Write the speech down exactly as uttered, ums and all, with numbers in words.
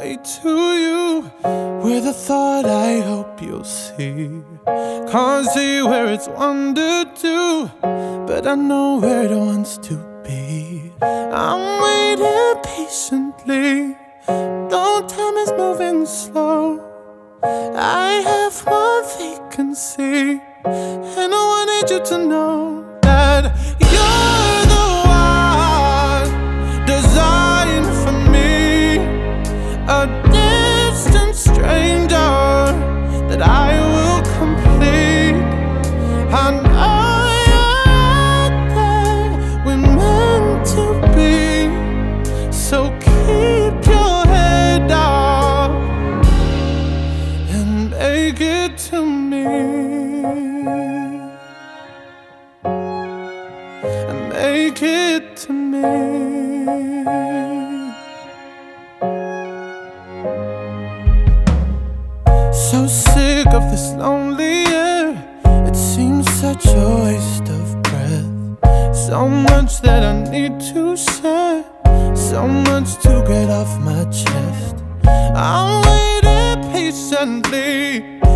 way to you with a thought I hope you'll see. Can't see where it's wandered to, but I know where it wants to be. I'm waiting patiently, though time is moving slow. I have one vacancy, and I wanted you to know that you're the one designed for me, a distant stranger that I will complete. I know you're out there, we're meant to be, so keep your head up and make it to me, and make it to me. So sick of this lonely air, it seems such a waste of breath. So much that I need to share, so much to get off my chest. I'm waiting patiently,